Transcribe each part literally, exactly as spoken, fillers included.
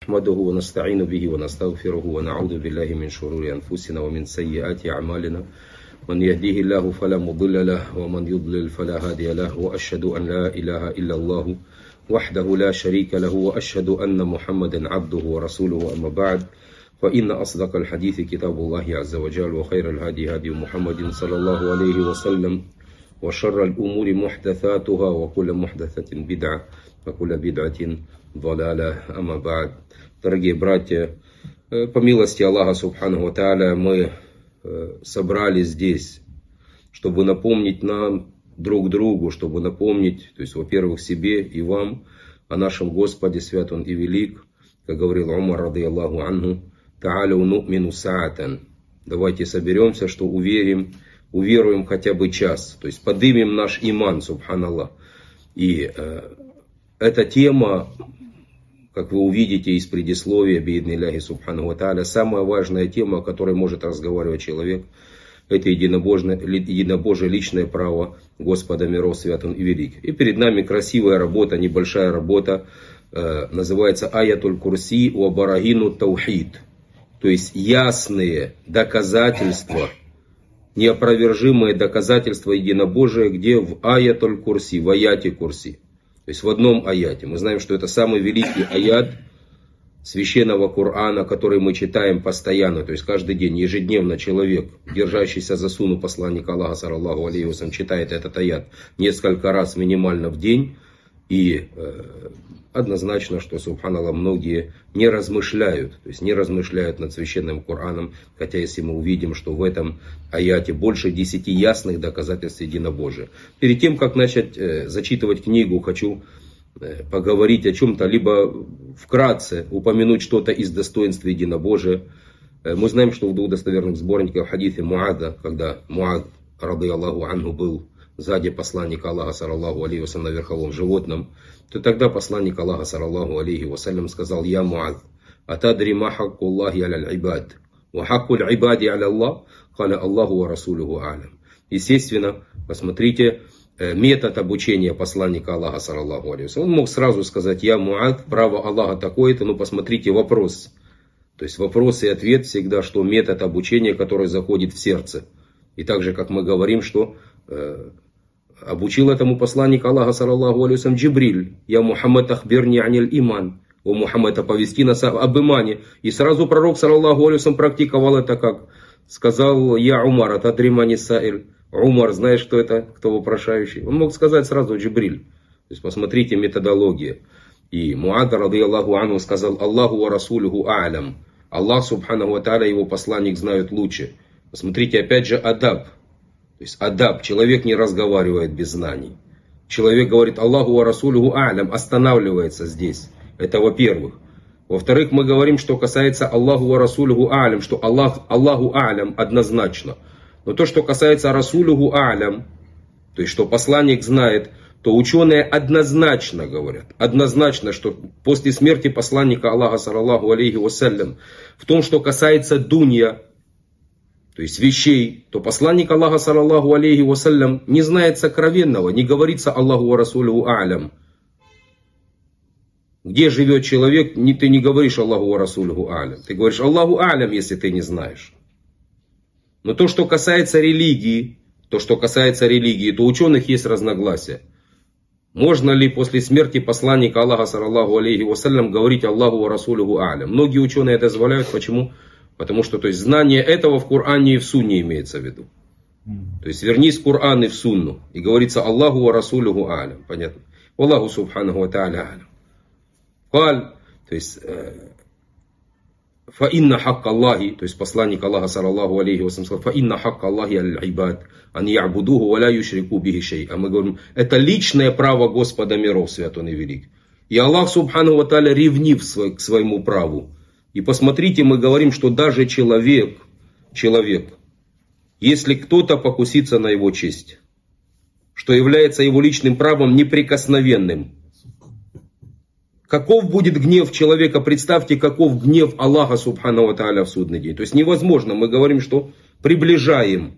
نحمده ونستعين به ونستغفره ونعوذ بالله من شرور أنفسنا ومن سيئات أعمالنا من يهديه الله فلا مضل له ومن يضلل فلا هادي له وأشهد أن لا إله إلا الله وحده لا شريك له وأشهد أن محمدا عبده ورسوله أما بعد فإن أصدق الحديث كتاب الله عز وجل وخير الهدي هدي محمد صلى الله عليه وسلم وشر الأمور محدثاتها وكل محدثة بدعة وكل بدعة ضلالة أما بعد. Дорогие братья, по милости Аллаха Субханаху ва Тааля мы собрались здесь, чтобы напомнить нам друг другу, чтобы напомнить, то есть, во-первых, себе и вам о нашем Господе, свят Он и велик, как говорил Умар, ради Аллаху анху, «Та'аляу ну'мину са'атан». Давайте соберемся, что уверим, уверуем хотя бы час, то есть поднимем наш иман, субханаллах. И э, эта тема, как вы увидите из предисловия, бииднилляхи субханаху ва тааля, самая важная тема, о которой может разговаривать человек, это единобожное, единобожие личное право Господа миров, свят Он и велик. И перед нами красивая работа, небольшая работа, э, называется «Аятуль Курси ва барагину таухид». То есть ясные доказательства, неопровержимые доказательства единобожия, где в Аятуль Курси, в аяте Курси. То есть в одном аяте. Мы знаем, что это самый великий аят священного Корана, который мы читаем постоянно. То есть каждый день, ежедневно человек, держащийся за сунну посланника Аллаха, саллаллаху алейхи ва саллям, читает этот аят несколько раз минимально в день. И э, однозначно, что, субханаллах, многие не размышляют, то есть не размышляют над священным Кораном, хотя если мы увидим, что в этом аяте больше десяти ясных доказательств единобожия. Перед тем, как начать э, зачитывать книгу, хочу э, поговорить о чем-то, либо вкратце упомянуть что-то из достоинств единобожия. Э, мы знаем, что в двух достоверных сборниках в хадисе Муада, когда Муад, ради Аллаху анху, был сзади посланника Аллаха, саллаллаху алейхи ва саллям, на верховом животном, то тогда посланник Аллаха, саллаллаху алейхи ва саллям, сказал: «Я Муад, атадри ма хакку Аллахи аля ибад, ва хакку ибади аля Аллах, халя Аллаху ва расулюху алям». Естественно, посмотрите метод обучения посланника Аллаха, саллаллаху алейхи ва саллям. Он мог сразу сказать: «Я Муад, право Аллаха такое-то», но посмотрите вопрос. То есть вопрос и ответ всегда, что метод обучения, который заходит в сердце. И так же, как мы говорим, что э, обучил этому посланник Аллаха, саллаллаху алейхи ва саллям, Джибриль: «Я Мухаммад, ахбирни аниль иман». О Мухаммад, оповести нас об имане. И сразу пророк, саллаллаху алейхи ва саллям, практиковал это как? Сказал: «Я Умар, атадримани саиль». Умар, знаешь, кто это? Кто вопрошающий? Он мог сказать сразу: Джибриль. То есть посмотрите методология. И Муад, ради Аллаху анху, сказал: «Аллаху ва расулюху а'лям». Аллах, субханаху ва тааля, его посланник знают лучше. Посмотрите, опять же, адаб. То есть адаб. Человек не разговаривает без знаний. Человек говорит: «Аллаху ва расулюху а'лям», останавливается здесь. Это во-первых. Во-вторых, мы говорим, что касается Аллаху ва расулюху а'лям, что Аллах, Аллаху а'лям однозначно. Но то, что касается расулюху а'лям, то есть что посланник знает, то ученые однозначно говорят, однозначно, что после смерти посланника Аллаха, саллаллаху алейхи ва саллям, в том, что касается дунья, то есть вещей, то посланник Аллаха, саллаллаху алейхи ва саллям, не знает сокровенного, не говорится Аллаху ва расулюху а'лям. Где живет человек, ты не говоришь Аллаху ва расулюху а'лям. Ты говоришь Аллаху а'лям, если ты не знаешь. Но то, что касается религии, то, что касается религии, то у ученых есть разногласия. Можно ли после смерти посланника Аллаха, саллаллаху алейхи ва саллям, говорить Аллаху ва расулюху а'лям? Многие ученые это дозволяют. Почему? Потому что, то есть, знание этого в Коране и в Сунне имеется в виду. То есть вернись в Коран и в Сунну. И говорится Аллаху ва расулюху а'лям. Понятно? Аллаху субханаху ва тааля а'лям. Каль, то есть фа инна хакка Аллахи, то есть посланник Аллаха, саллаллаху алейхи ва саллям, сказал: «Фа инна хакка Аллахи аль ибад, ан я'будуху ва ла юшрику бихи шей». А мы говорим, это личное право Господа миров, свят Он и велик. И Аллах субханаху ва тааля ревнив к своему праву. И посмотрите, мы говорим, что даже человек, человек, если кто-то покусится на его честь, что является его личным правом неприкосновенным, каков будет гнев человека? Представьте, каков гнев Аллаха субханаху ва тааля в судный день. То есть невозможно, мы говорим, что приближаем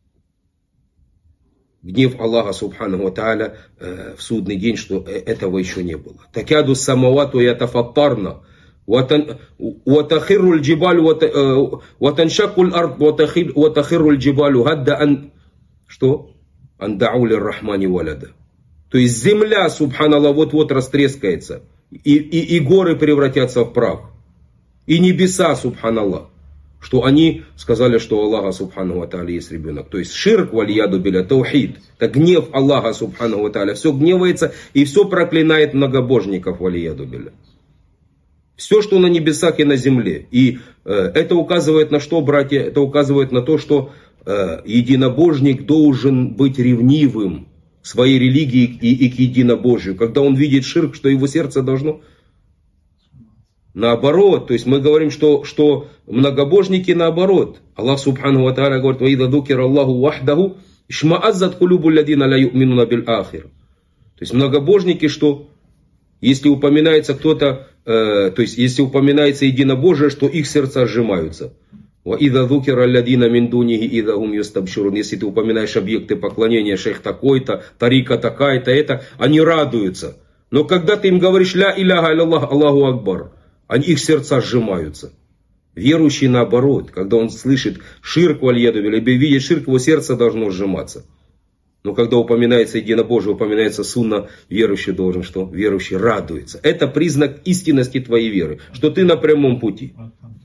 гнев Аллаха субханаху ва тааля э, в судный день, что этого еще не было. Такяду самавату ятафаттарна وتخر الجبال وتنشق الأرض وتخر الجبال هدا أن что? أن دعوا للرحمن ولدا. То есть земля, субханаллах, вот-вот растрескается. И, и, и горы превратятся в прах. И небеса, субханаллах. Что они сказали, что у Аллаха, субхану ва тааля, есть ребенок. То есть ширк, валияду биля, таухид. Это гнев Аллаха, субхану ва тааля. Все гневается и все проклинает многобожников, валияду биля. Все, что на небесах и на земле. И э, это указывает на что, братья? Это указывает на то, что э, единобожник должен быть ревнивым к своей религии и, и к единобожию. Когда он видит ширк, что его сердце должно наоборот. То есть мы говорим, что, что многобожники наоборот. Аллах субхану ва тааля говорит: «Ваида дукира Аллаху вахдаху, ишмааззат кулюбу лядина ла ю'минуна биль ахир». То есть многобожники, что если упоминается кто-то, э, то есть если упоминается единобожие, что их сердца сжимаются. «Ваида дукира лядина мин дунихи ида хум юстабширун». Если ты упоминаешь объекты поклонения, шейх такой-то, тарика такая-то, это, они радуются. Но когда ты им говоришь «Ля иляха илlallah, Аллаху Акбар», они, их сердца сжимаются. Верующий наоборот, когда он слышит ширк, вальяду, либо видит ширк, его сердце должно сжиматься. Но когда упоминается единобожие, упоминается сунна, верующий должен что? Верующий радуется. Это признак истинности твоей веры, что ты на прямом пути.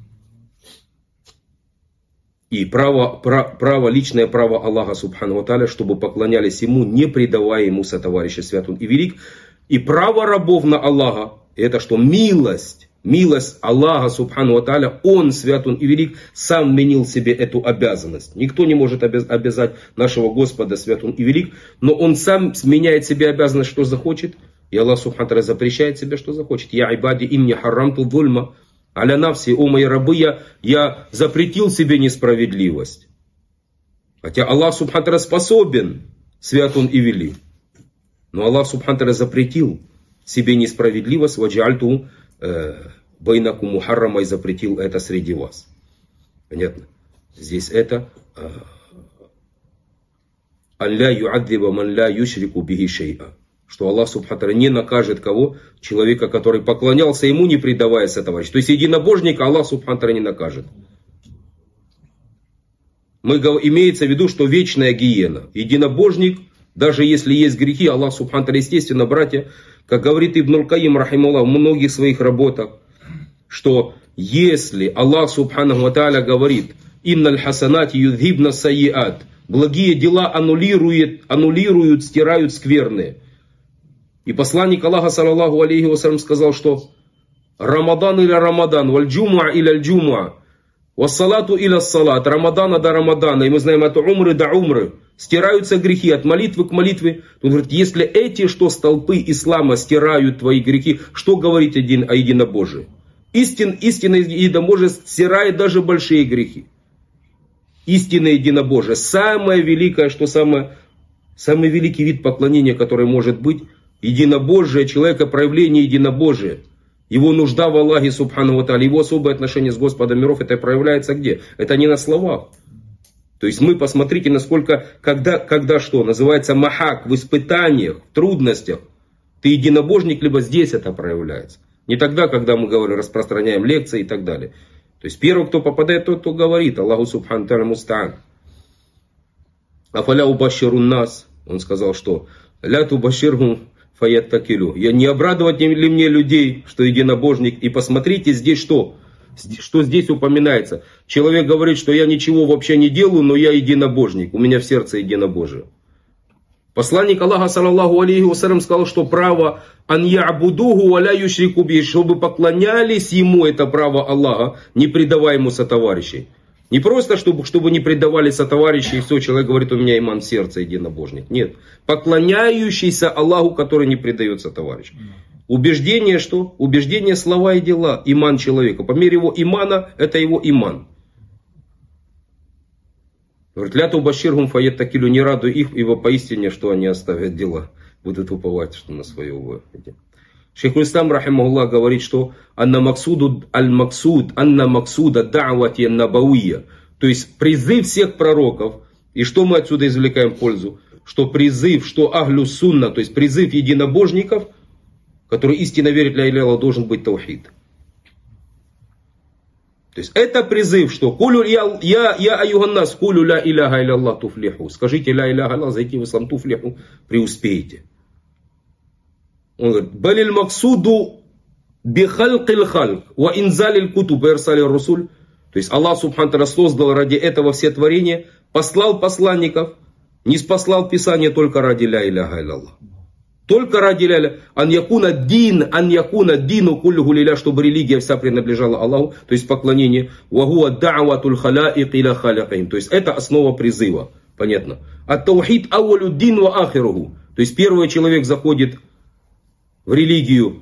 И право, право, право, личное право Аллаха субхану ва тааля, чтобы поклонялись Ему, не предавая Ему сотоварища, свят Он и велик. И право рабов на Аллаха, это что? Милость. Милость Аллаха субхану ва тааля, Он, свят Он и велик, сам вменил себе эту обязанность. Никто не может обязать нашего Господа, свят Он и велик, но Он сам сменяет себе обязанность, что захочет. И Аллах субхану ва тааля запрещает себе, что захочет. «Я ибади имни харрамту зульма». Аля навси, о мои рабы, я, я запретил себе несправедливость. Хотя Аллах субхану ва тааля способен, свят Он и велик. Но Аллах субхану ва тааля запретил себе несправедливость, ваджальту байнакум мухаррама, и запретил это среди вас. Понятно? Здесь это «Алля юаддиба ман ля юшрику бихи шей'a». Что Аллах субхану ва тааля не накажет кого? Человека, который поклонялся Ему, не предавая сотоварища. То есть единобожника Аллах субхану ва тааля не накажет. Мы, имеется в виду, что вечная гиена. Единобожник, даже если есть грехи, Аллах субхану ва тааля, естественно, братья, как говорит Ибн аль-Каим, рахималлах, в многих своих работах, что если Аллах субхану ва тааля говорит: «Инналь хасанати юдхибна сайиат», благие дела аннулируют, аннулируют, стирают скверные. И посланник Аллаха, саллаллаху алейхи вассалям, сказал, что Рамадан иля Рамадан, валь джумуа иля джумуа, вассалату иля салат, Рамадана до Рамадана, и мы знаем, это умры до умры, стираются грехи от молитвы к молитве. Он говорит, если эти, что столпы ислама, стирают твои грехи, что говорить один, о единобожии? Истин, истинное единобожие стирает даже большие грехи. Истинное единобожие, самое великое, что самое, самый великий вид поклонения, который может быть, единобожие человека, проявление единобожия. Его нужда в Аллахе субхану ва тааля, его особое отношение с Господом миров, это проявляется где? Это не на словах. То есть мы посмотрите, насколько, когда, когда что, называется махак, в испытаниях, в трудностях, ты единобожник, либо здесь это проявляется. Не тогда, когда мы говорим, распространяем лекции и так далее. То есть первый, кто попадает, тот, кто говорит. Аллаху субхану ва тааля мустаан. Афаля убаширун нас. Он сказал, что ля тубаширхум фаяттакилю. Я не обрадовать ли мне людей, что единобожник. И посмотрите здесь что. Что здесь упоминается. Человек говорит, что я ничего вообще не делаю, но я единобожник. У меня в сердце единобожие. Посланник Аллаха, саллаллаху алейхи вассалям, сказал, что право ан я'будуху ва ля юшрику бихи, чтобы поклонялись Ему, это право Аллаха, не предавая Ему сотоварищей. Не просто, чтобы, чтобы не предавали сотоварищи, и все, человек говорит, у меня иман в сердце, единобожник. Нет. Поклоняющийся Аллаху, который не предает сотоварищей. Убеждение что? Убеждение, слова и дела. Иман человека. По мере его имана, это его иман. Говорит, ля тубаширхум фаяттакилю, не радуй их, ибо поистине, что они оставят дела. Будут уповать, что на свое увы. Шейх Ислам, рахимахуллах, говорит, что анна максуду аль-максуд, анна максуда да'вати набауия. То есть призыв всех пророков. И что мы отсюда извлекаем пользу? Что призыв, что ахлю сунна, то есть призыв единобожников, который истинно верит ля иляха, должен быть таухид. То есть это призыв, что «Кулю я, я, я аюганнас, кулю ля иляха илля Аллах туфлиху». Скажите «Ля иляха Аллах», зайти в ислам туфлиху, преуспеете. Он говорит «Балиль максуду бихалкил халк, ва инзалиль кутуб ирсалиль русуль». То есть Аллах субхану ва тааля создал ради этого все творения, послал посланников, не спаслал Писание только ради ля иляха илля Аллах. Только ради ля ан якуна дин, ан якуна дину куллюху лиля, чтобы религия вся принадлежала Аллаху, то есть поклонение. Вагуа да'ватуль халаик иля халякаим. То есть это основа призыва. Понятно? Ат-таухид ауалю дин ва ахируху. То есть первый человек заходит в религию,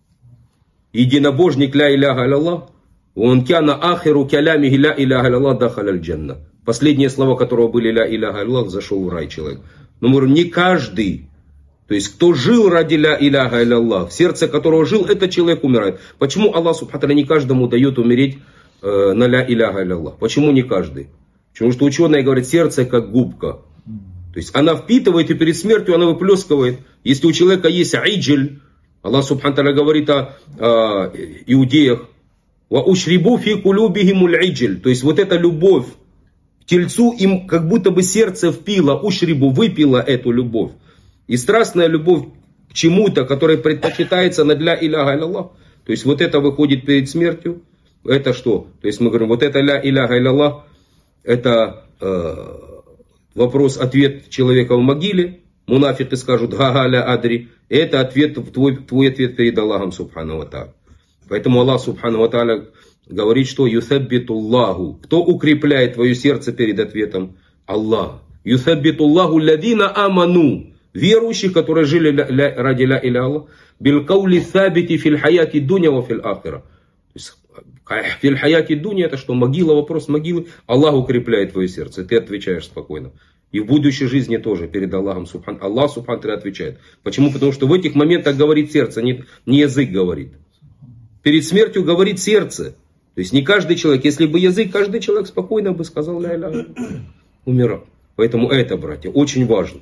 единобожник ля иляха илlallah, он кяна ахиру калямихи ля иляха илlallah дахаляль джанна. Последние слова которого были ля иляха илlallah, зашел в рай человек. Но мы говорим, не каждый. То есть, кто жил ради ля иляха илlallah, в сердце которого жил, этот человек умирает. Почему Аллах субхану ва тааля не каждому дает умереть э, на ля иляха илlallah? Почему не каждый? Потому что ученые говорят, сердце как губка. То есть, она впитывает и перед смертью она выплескивает. Если у человека есть айджель, Аллах субхану ва тааля говорит о, о иудеях, «Ва ушрибу фи кулюбихимуль айджель». То есть, вот эта любовь к тельцу им как будто бы сердце впило, ушрибу, выпило эту любовь. И страстная любовь к чему-то, которая предпочитается над ля иляха илlallah. То есть вот это выходит перед смертью. Это что? То есть мы говорим, вот это ля иляха илlallah. Это э, вопрос-ответ человека в могиле. Мунафики скажут га-га ля адри. Это ответ, твой, твой ответ перед Аллахом субхану ва тааля. Поэтому Аллах субхану ва тааля говорит, что юсаббитуллаху. Кто укрепляет твое сердце перед ответом? Аллах. Юсаббитуллаху ладина аману. Верующих, которые жили ля, ля, ради ля иля Аллах, билкаули сабити фил хаяти дуня ва фил ахира. То есть фил хаяти дуня это что? Могила, вопрос могилы. Аллах укрепляет твое сердце, ты отвечаешь спокойно. И в будущей жизни тоже перед Аллахом субхан. Аллах субхан отвечает. Почему? Потому что в этих моментах говорит сердце, не, не язык говорит. Перед смертью говорит сердце. То есть не каждый человек. Если бы язык, каждый человек спокойно бы сказал ля иля умирал. Поэтому это, братья, очень важно.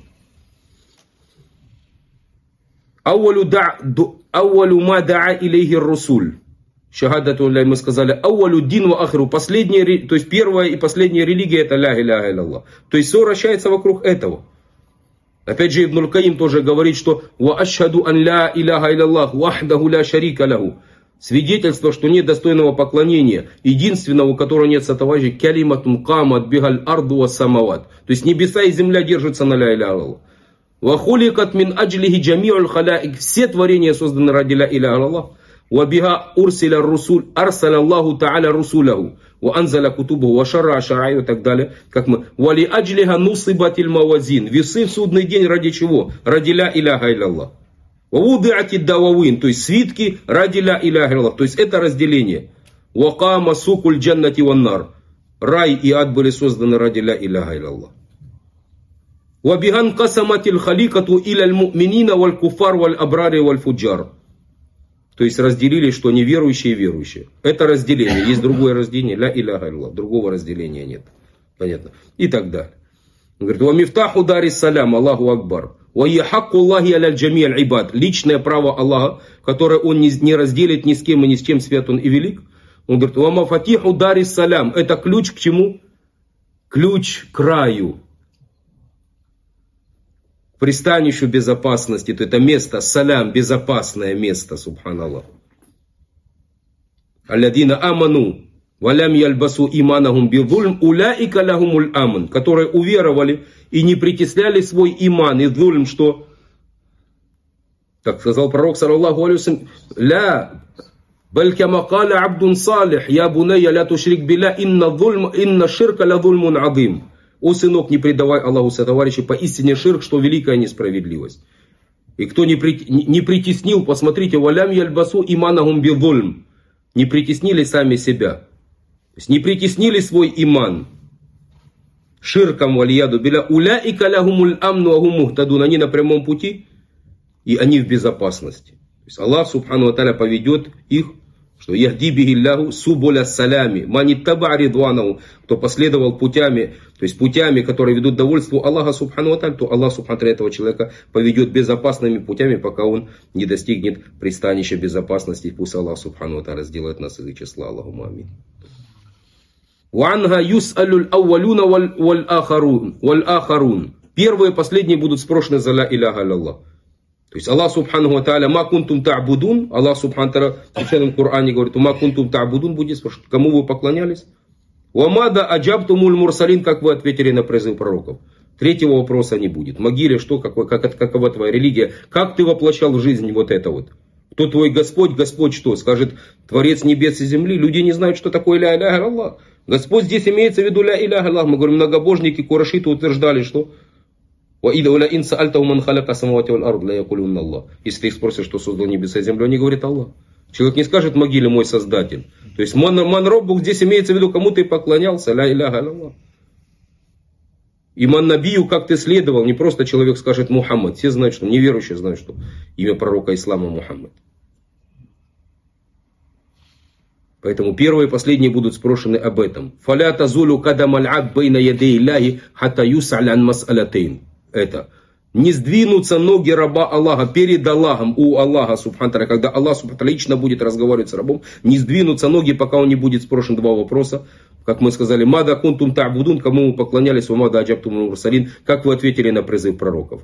Ауалю ма да'a илейхи русуль. Шахадату ля, мы сказали, ауалю дин ва ахиру. Последняя, то есть первая и последняя религия это ля иляха илlallah. То есть все вращается вокруг этого. Опять же Ибн аль-Каим тоже говорит, что ва ашхаду ан ля иляха илlallah вахдаху ля шарика лаху. Свидетельство, что нет достойного поклонения, единственного, у которого нет сотоварища, калиматун камат бигаль арду ва самават. То есть небеса и земля держатся на ля иляха илlallah. Вахуликат мин аджлихи джами'уль халаик. Все творения созданы ради ля иляха илlallah. Вабиха урсиля русуль, арсаля Аллаху та'аля русуляху. Ва анзаля кутубу, ва шара шараю и так далее. Как мы. Вали аджлиха нусибатиль мавазин. Весы в судный день ради чего? Ради ля иляха илlallah. Вавуди'ати дававин. То есть свитки ради ля иляха илlallah. То есть это разделение. Вакама сукуль джаннати ваннар. Рай и ад были созданы ради ля иляха илlallah. Вабиган касаматиль халикату иляль му'минина валь куфар валь абрари валь фуджар. То есть разделили, что неверующие и верующие. Это разделение. Есть другое разделение. Ля иляха илlallah. Другого разделения нет. Понятно. И так далее. Он говорит, ва мифтаху дарис салям, Аллаху акбар. Ва яхакку Аллахи аляль джами'аль ибад. Личное право Аллаха, которое он не, не разделит ни с кем и ни с чем, свят он и велик. Он говорит, ва мафатиху дарис салям. Это ключ к чему? Ключ к раю. Пристанищу безопасности, то это место, салям, безопасное место, субханаллах. Алладина аману, валям яльбасу иманахум бидзульм, уляика лахумуль аман, которые уверовали и не притесляли свой иман, и зульм, что, как сказал пророк, саллаллаху алейхи ва саллям, ля, баль кама каля абдун салих, я бунайя ля тушрик билля, инна зульм, инна ширка ля зульмун азим. О, сынок, не предавай Аллаху сотоварища, поистине ширк, что великая несправедливость. И кто не, при, не притеснил, посмотрите, валям яльбасу иманахум бидзульм. Не притеснили сами себя. То есть не притеснили свой иман. Ширкам валияду биля уляика лахумуль амну ахум мухтадун. Они на прямом пути, и они в безопасности. То есть Аллах субхану ва тааля поведет их, что яхди бихилляху субуля салями, маниттаба ридванаху, кто последовал путями, то есть путями, которые ведут к довольству Аллаха субхану ва тааля, то Аллах субхану ва тааля этого человека поведет безопасными путями, пока он не достигнет пристанища безопасности. Пусть Аллах субхану ва тааля сделает нас из их числа. Аллахумма амин. «Ванга юс'алюль аувалюна валь ахарун». Первые и последние будут спрошены за ля иляха илlallah. То есть Аллах субхану ва тааля ма кунтум та'будун, Аллах субхану ва тааля в священном Коране говорит, ма кунтум та'будун будет спрашивать, кому вы поклонялись? Вамада аджабтумуль мурсалин, как вы ответили на призыв пророков. Третьего вопроса не будет. Могиле, что, какой, как, какова твоя религия, как ты воплощал в жизнь вот это вот. Кто твой Господь, Господь что? Скажет, Творец небес и земли. Люди не знают, что такое ля иляха илlallah. Господь здесь имеется в виду ля иляха илlallah. Мы говорим, многобожники, курайшиты утверждали, что если ты их спросишь, что создал небеса и землю, они говорят Аллах. Человек не скажет могиле мой Создатель. То есть ман роббук здесь имеется в виду, кому ты поклонялся, ля иляха илlallah. Иман набию, как ты следовал, не просто человек скажет Мухаммад. Все знают, что неверующие знают, что имя пророка ислама Мухаммад. Поэтому первые и последние будут спрошены об этом. Фаля тазулю кадамаль абд байна ядей илляхи хатта юс'аль ан мас'алатейн. Это. Не сдвинутся ноги раба Аллаха перед Аллахом, у Аллаха, субхану тааля, когда Аллах субхану тааля лично будет разговаривать с рабом, не сдвинутся ноги, пока он не будет спрошен два вопроса. Как мы сказали, мада кунтум та'будун, кому мы поклонялись, мада аджабтум мурсалин, как вы ответили на призыв пророков.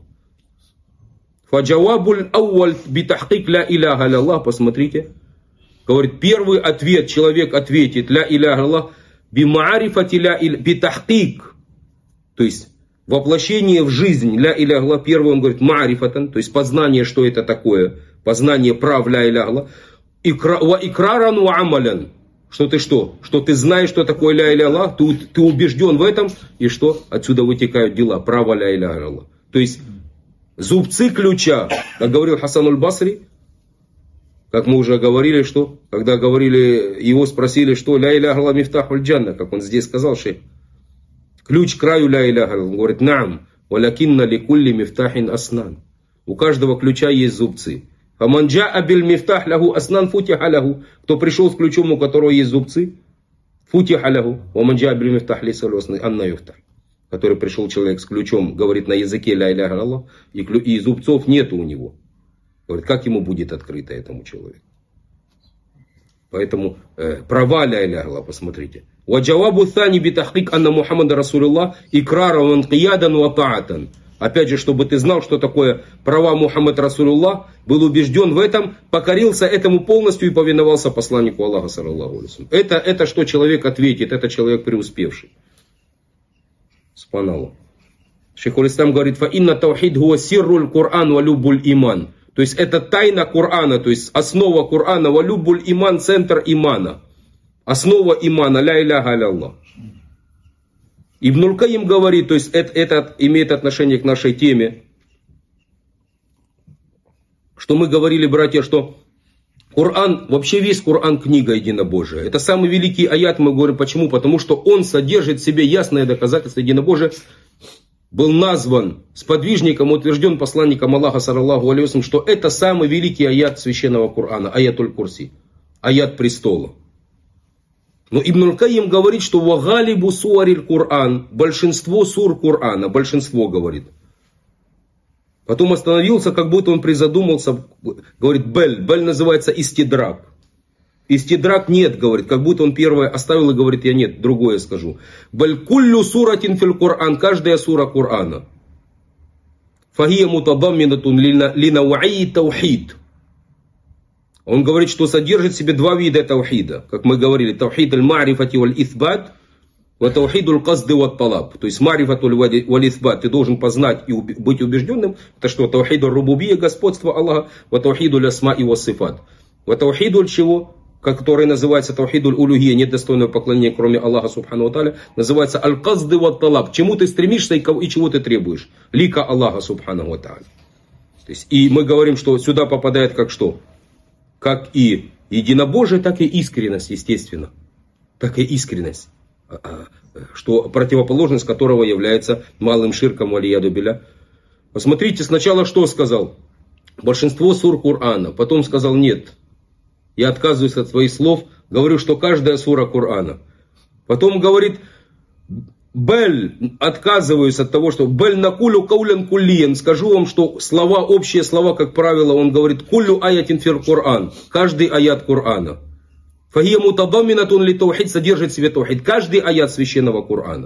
Фаджавабуль ауаль битахкик ля иляха илlallah, посмотрите. Говорит, первый ответ, человек ответит ля иляха илlallah бимаарифати ля иляха битахкик. То есть, воплощение в жизнь ля иляха илlallah, первый он говорит маарифатан, то есть познание, что это такое, познание прав ля иляха илlallah, ва икраран ва амалян, что ты что, что ты знаешь, что такое ля иляха илlallah, ты, ты убежден в этом, и что отсюда вытекают дела, право ля иляха илlallah. То есть зубцы ключа, как говорил Хасан аль-Басри, как мы уже говорили, что, когда говорили, его спросили, что ля иляха илlallah мифтахуль джанна, как он здесь сказал, шейх. Ключ к краю ля иляха илlallah. Он говорит, наам, валякинна ликулли мифтахин аснан. У каждого ключа есть зубцы. Фаман джаа биль мифтах лаху аснан футиха лаху. Кто пришел с ключом, у которого есть зубцы, футиха лаху. Ваман джаа биль мифтах лиса лосны анна юфтах. Который пришел человек с ключом, говорит на языке ля иляха илlallah, и, клю, и зубцов нету у него. Говорит, как ему будет открыто этому человеку? Поэтому э, права ля иляха илlallah, посмотрите. Ваджавабу thani битахкик анна Мухаммада Расулуллах икрара ван киядан ва таатан. Опять же, чтобы ты знал, что такое права Мухаммад Расулуллах, был убежден в этом, покорился этому полностью и повиновался посланнику Аллаха, саллаллаху алейхи. Это, это что человек ответит, это человек преуспевший. Субханаллах. Шейхуль Ислам говорит, фа инна таухид хуа сирруль Кур'ан ва любуль иман. То есть это тайна Корана, то есть основа Корана, ва любуль иман, центр имана. Основа имана, ля иляха илlallah. Ибн Каим говорит, то есть это, это имеет отношение к нашей теме, что мы говорили, братья, что Коран, вообще весь Коран книга единобожия. Это самый великий аят, мы говорим, почему? Потому что он содержит в себе ясное доказательство единобожия. Был назван сподвижником, утвержден посланником Аллаха, саллаллаху алейхи ва саллям, что это самый великий аят священного Корана, аятуль курси, аят престола. Но Ибн Каим говорит, что вагалибу суариль Коран, большинство сур Корана, большинство говорит. Потом остановился, как будто он призадумался, говорит, бель, бель называется истидрак. Истидрак нет, говорит, как будто он первое оставил и говорит, я нет, другое скажу. Бель куллю суратин фил Коран, каждая сура Корана. Фахия мутадамминатун линауаи таухид. Он говорит, что содержит в себе два вида таухида. Как мы говорили, таухид аль-ма'рифати валь-ithбат, ва таухид аль-казды ват-талаб. То есть ма'рифату валь-ithбат, ты должен познать и быть убежденным. Это что? Таухид аль-рубубия, господство Аллаха, ва таухид аль-асма и ва-сифат. Ва таухид аль-чего? Который называется таухид аль-улюхия, нет достойного поклонения, кроме Аллаха, субхану ва тааля, называется аль-казды ват-талаб. К чему ты стремишься и чего ты требуешь? Лика Аллаха, субхану ва тааля. То есть, и мы говорим, что сюда попадает как что? Как и единобожие, так и искренность, естественно. Так и искренность. Что противоположность которого является малым ширком валияду билля. Посмотрите, сначала что сказал? Большинство сур Корана. Потом сказал, нет, я отказываюсь от своих слов. Говорю, что каждая сура Корана. Потом говорит, бель, отказываюсь от того, что бель накулю каулян куллиен. Скажу вам, что слова, общие слова, как правило, он говорит, куллю аятин фир Коран. Каждый аят Корана. Фахия мутадамминатун ли таухид, содержит в себе таухид. Каждый аят священного Корана.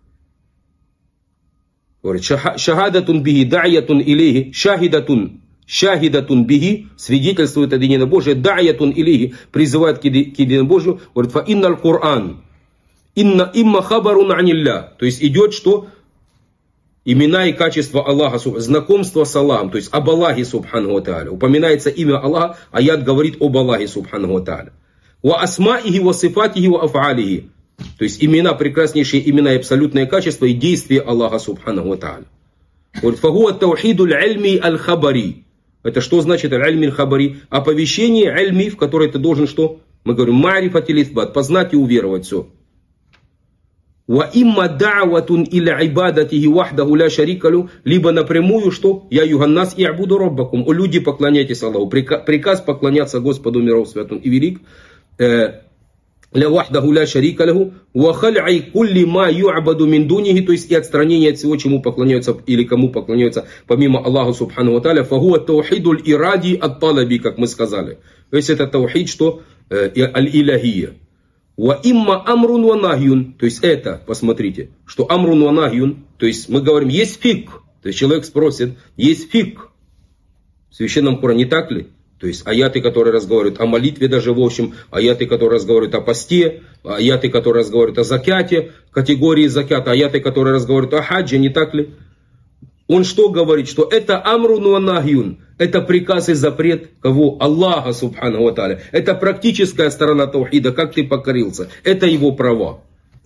Говорит, шахадатун бихи, да'ятун илейхи, шахидатун, шахидатун бихи, свидетельствует о единобожии, да'ятун илейхи, призывает к единобожию. Говорит, фа инналь Коран, инна имма хабарун анилля. То есть идет что? Имена и качества Аллаха, знакомство с Аллахом, то есть об Аллахе субхану ва тааля. Упоминается имя Аллаха, аят говорит об Аллахе субхану ва тааля. Ва асмаихи, ва сифатихи, ва аф'алихи. То есть имена, прекраснейшие имена и абсолютное качество и действия Аллаха субхану ва тааля. Вот фагуа таухиду аль-ильми аль-хабари. Это что значит аль-ильми аль-хабари? Оповещение ильми, в которое ты должен что? Мы говорим ма'рифат иль-исбат, познать и уверовать, все. Ва имма да'ватун иля ибадатихи вахдаху ля шарика лю, либо напрямую что? Я юганнас и абуду роббакум. О люди, поклоняйтесь Аллаху. Приказ поклоняться Господу миров свят Он и велик. Ля вахдаху ля шарика лю. Ва халь'ай кулли ма ю'абаду мин дунихи. То есть и отстранение от всего, чему поклоняются или кому поклоняются помимо Аллаха субхану ва тааля. Фагуа таухидуль иради ат талаби, как мы сказали. То есть это таухид, что? Аль-илахия. Ва имма амрун ва нахьюн, то есть это, посмотрите, что амрун ва нахьюн, то есть мы говорим, есть фик, то есть человек спросит, есть фик в священном Коране, не так ли? То есть аяты, которые разговаривают о молитве даже в общем, аяты, которые разговаривают о посте, аяты, которые разговаривают о закяте, категории закята, аяты, которые разговаривают о хаджи, не так ли? Он что говорит? Что это амрун ва нахьюн. Это приказ и запрет кого? Аллаха субхану ва тааля. Это практическая сторона таухида, как ты покорился. Это его права.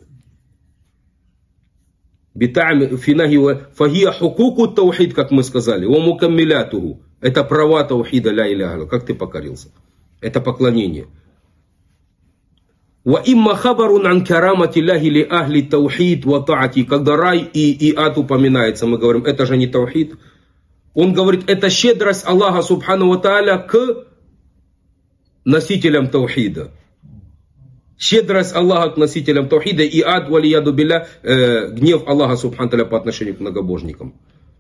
Фахия хукуку таухид, как мы сказали. Ва мукаммилятуху. Это права таухида, ля иляха, как ты покорился. Это поклонение. Ва имма хабарун ан карамати ляхи ли ахли таухид ва таати. Когда рай и, и ад упоминается, мы говорим, это же не таухид. Он говорит, это щедрость Аллаха субхану ва тааля к носителям таухида. Щедрость Аллаха к носителям таухида и ад, валияду билля, э, гнев Аллаха субхану ва тааля по отношению к многобожникам.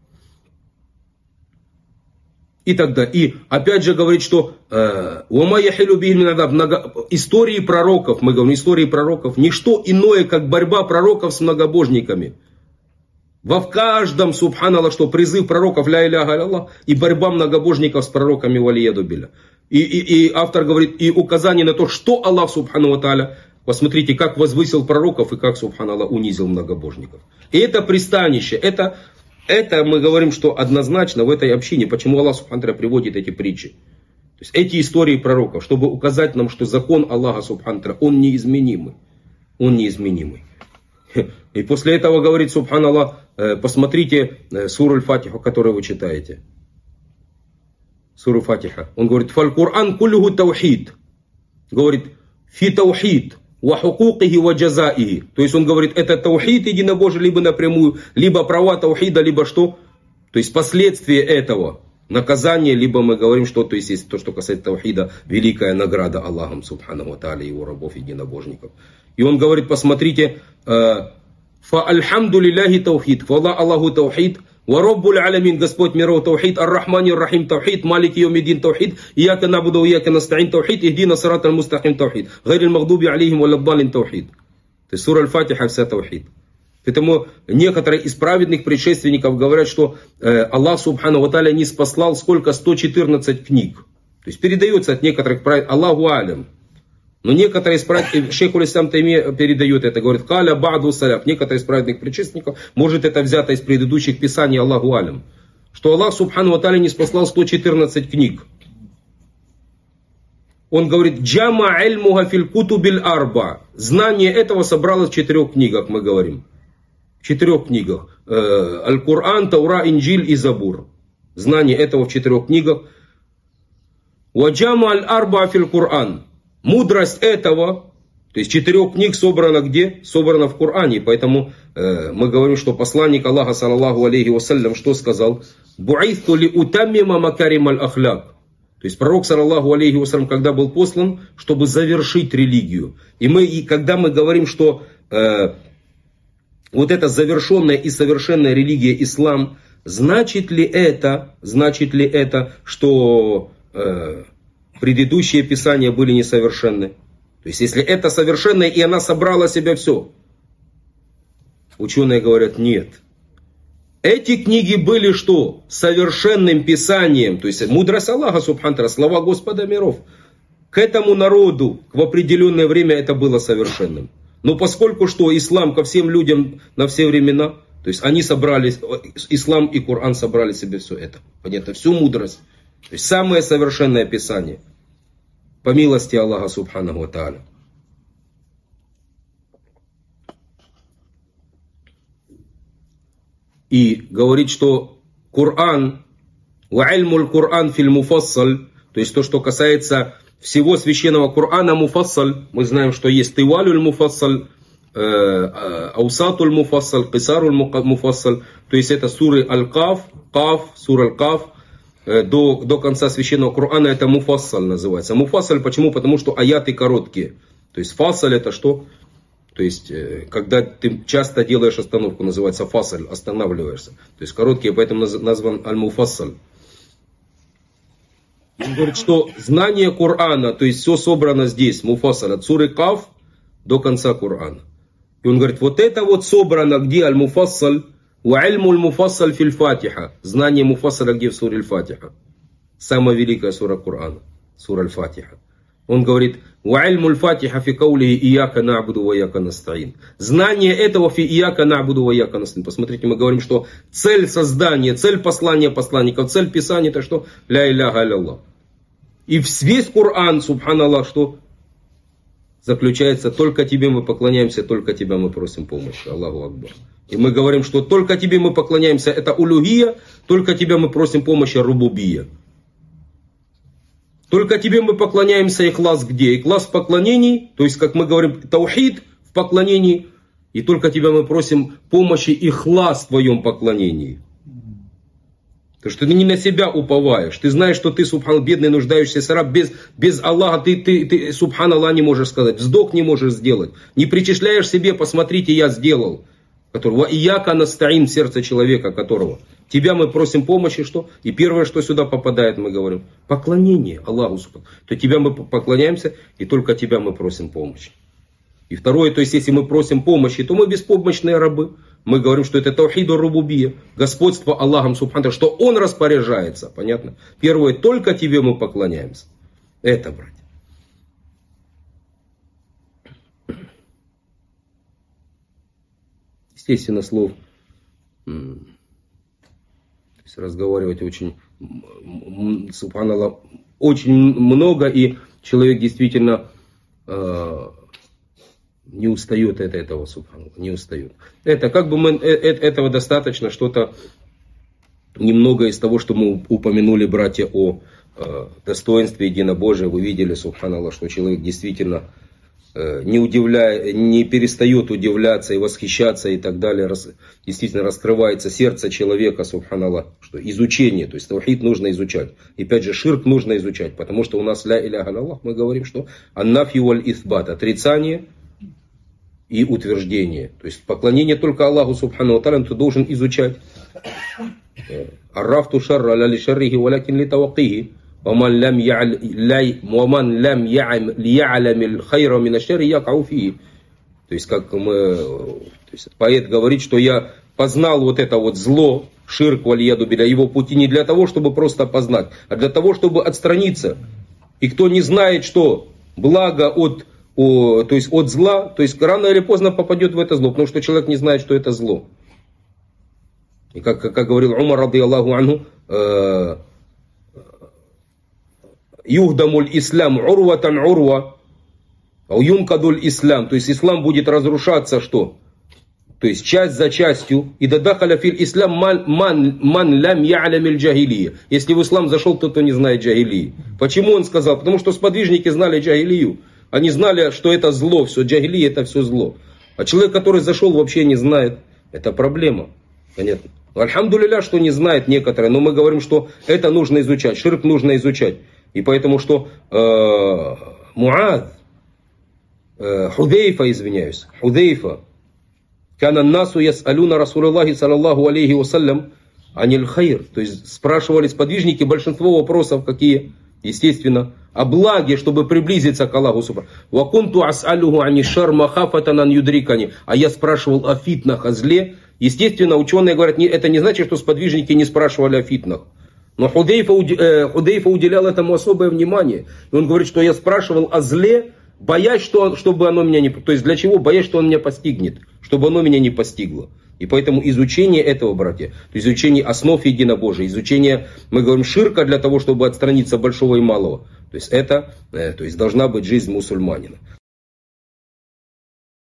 И тогда, и опять же говорит, что э, истории пророков, мы говорим, истории пророков, ничто иное, как борьба пророков с многобожниками. Во в каждом, субханаллах, что призыв пророков, ля иляха илlallah, и борьба многобожников с пророками, валияду билля. И, и, и автор говорит, и указание на то, что Аллах, субхану ва тааля, посмотрите, как возвысил пророков и как, субханаллах, унизил многобожников. И это пристанище, это, это мы говорим, что однозначно в этой общине, почему Аллах, субхану ва тааля, приводит эти притчи. То есть эти истории пророков, чтобы указать нам, что закон Аллаха, субхану ва тааля, он неизменимый. Он неизменимый. И после этого говорит, субханаллах, посмотрите суру Аль-Фатиху, которую вы читаете. Суру Фатиха. Он говорит, фаль Кур'ан куллюху таухид. Говорит, фи таухид, ва хукукихи, ва джазаихи. То есть он говорит, это таухид единобожие, либо напрямую, либо права таухида, либо что? То есть последствия этого. Наказание, либо мы говорим, что то есть, есть то, что касается таухида, великая награда Аллахом, субхану ва тааля, его рабов единобожников. И он говорит, посмотрите, фа альхамду лилляхи таухид, фалла Аллаху таухид, ва роббуль алямин, Господь миров таухид, ар-рахмани ар-рахим таухид, малик йомиддин таухид, ияка набуду, ияка настаин таухид, ихдина сират аль-мустахим таухид, гайрил магдуби алейхим валяддалин таухид. То есть сура Аль-Фатиха вся таухид. Поэтому некоторые из праведных предшественников говорят, что э, Аллах субхану ва тааля не спаслал сколько? сто четырнадцать книг. То есть передается от некоторых праведников, Аллаху алям. Но некоторые из праведников, шейх Уль-Ислам Таймия передает это, говорит, каля ба'ду саляф, некоторые из праведных предшественников, может это взято из предыдущих писаний Аллаху алям, что Аллах субхану ва тааля не спаслал сто четырнадцать книг. Он говорит, джама ильмуха фил кутубиль арба. Знание этого собралось в четырех книгах, мы говорим. В четырех книгах. Аль-Кур'ан, Таура, Инджиль и Забур. Знание этого в четырех книгах. Ваджама аль-арба фил Кур'ан. Мудрость этого, то есть четырех книг собрана где? Собрана в Коране. Поэтому э, мы говорим, что посланник Аллаха, саллаллаху алейхи вассалям, что сказал? Бу'айсту ли утаммима макарим аль-ахляк. То есть пророк, саллаллаху алейхи вассалям, когда был послан, чтобы завершить религию. И мы, и когда мы говорим, что э, вот эта завершенная и совершенная религия ислам, значит ли это, значит ли это, что... Э, предыдущие писания были несовершенны? То есть, если это совершенное, и она собрала в себя все. Ученые говорят, нет. Эти книги были что? Совершенным писанием. То есть, мудрость Аллаха, субхана, слова Господа миров. К этому народу в определенное время это было совершенным. Но поскольку что ислам ко всем людям на все времена, то есть они собрались, ислам и Коран собрали себе все это. Понятно? Всю мудрость. То есть самое совершенное писание. По милости Аллаха субханаху ва тааля. И говорит, что Коран, ва ильмуль Коран фил муфассаль, то есть то, что касается всего священного Корана муфассаль, мы знаем, что есть тивалюль муфассаль, аусатуль муфассаль, кисаруль муфассаль, то есть это суры Аль-Каф, Каф, сура Аль-Каф, до, до конца священного Корана это муфассаль называется. Муфассаль почему? Потому что аяты короткие. То есть фасаль это что? То есть когда ты часто делаешь остановку, называется фасаль, останавливаешься. То есть короткие, поэтому назван аль-муфассаль. Он говорит, что знание Корана, то есть все собрано здесь, муфассаль, от суры Каф до конца Корана. И он говорит, вот это вот собрано где аль-муфассаль, ва ильмуль муфассаль фил фатиха. Знание муфассаля где в суре Аль-Фатиха. Самая великая сура Корана, сура Аль-Фатиха. Он говорит, ва ильмуль фатиха фи каулихи ияка на'буду ва ияка настаин. Знание этого фи ияка на'буду ва ияка настаин. Посмотрите, мы говорим, что цель создания, цель послания посланников, цель писания это что? Ля иляха илля. И весь Коран, субханаллах, что заключается, только тебе мы поклоняемся, только тебя мы просим помощи. Аллаху Акбар. И мы говорим, что только тебе мы поклоняемся, это улюхия, только тебя мы просим помощи, рубубия. Только тебе мы поклоняемся, ихлас где? Ихлас в поклонении, то есть, как мы говорим, таухид в поклонении, и только тебя мы просим помощи, ихлас в твоем поклонении. Потому что ты не на себя уповаешь. Ты знаешь, что ты, субхан, бедный, нуждающийся раб, без, без Аллаха ты, ты, ты субхан Аллах не можешь сказать, вздох не можешь сделать. Не причисляешь себе, посмотрите, я сделал. Которого ияка настаин, в сердце человека, которого. Тебя мы просим помощи, что? И первое, что сюда попадает, мы говорим, поклонение Аллаху субхан. То тебя мы поклоняемся, и только тебя мы просим помощи. И второе, то есть, если мы просим помощи, то мы беспомощные рабы. Мы говорим, что это таухиду рубубия, господство Аллахом субхану, что Он распоряжается. Понятно? Первое, только тебе мы поклоняемся. Это, братья. Естественно, слов то есть, разговаривать очень, субханаллах, очень много, и человек действительно э, не устает от этого, субханаллах, не устает. Это как бы мы, э, этого достаточно, что-то немного из того, что мы упомянули, братья, о э, достоинстве единобожия. Вы видели, субханаллах, что человек действительно не, удивляя, не перестает удивляться и восхищаться и так далее. Рас, действительно раскрывается сердце человека, субханаллах, что изучение, то есть таухид нужно изучать. И опять же ширк нужно изучать, потому что у нас ля иляха илlallah, мы говорим, что аннафью валь исбат, отрицание и утверждение. То есть поклонение только Аллаху субхану ва тааля ты должен изучать. Аррафту шарра ля ли шаррихи валякин ли тавакихи. ومن لم يعلم الخير من الشر يقع فيه. То есть, как мы, то есть, поэт говорит, что я познал вот это вот зло, ширк вальяду биля, его пути не для того, чтобы просто познать, а для того, чтобы отстраниться. И кто не знает, что благо от, о, то есть, от зла, то есть рано или поздно попадет в это зло, потому что человек не знает, что это зло. И как, как, как говорил Умар, ради Аллаху анху, э, юхдамуль ислам урватан урва, юмкадуль ислам, то есть ислам будет разрушаться, что? То есть часть за частью. И дадахаля фил ислам ман, ман, ман лям я'лямиль джахилия. Если в ислам зашел кто, кто не знает джахилии. Почему он сказал? Потому что сподвижники знали джахилию. Они знали, что это зло, все джахилия это все зло. А человек, который зашел, вообще не знает. Это проблема. Понятно? Альхамдулилля, что не знает некоторые. Но мы говорим, что это нужно изучать. Ширк нужно изучать. И поэтому, что э, Муад, э, Худейфа, извиняюсь, Худейфа, кана насу ясалюна Расулаллахи саллаллаху алейхи вассалям аниль хайр. То есть спрашивали сподвижники большинство вопросов какие? естественно, о благе, чтобы приблизиться к Аллаху Субхану. «Вакунту ас'алюху ани шар махафатан ан юдрикани». А я спрашивал о фитнах, о зле. Естественно, ученые говорят, это не значит, что сподвижники не спрашивали о фитнах. Но Худейфа, Худейфа уделял этому особое внимание. И он говорит, что я спрашивал о зле, боясь, что, чтобы оно меня не... То есть для чего? Боясь, что он меня постигнет. Чтобы оно меня не постигло. И поэтому изучение этого, братья, то есть изучение основ единобожия, изучение, мы говорим, ширка для того, чтобы отстраниться от большого и малого. То есть это, то есть должна быть жизнь мусульманина.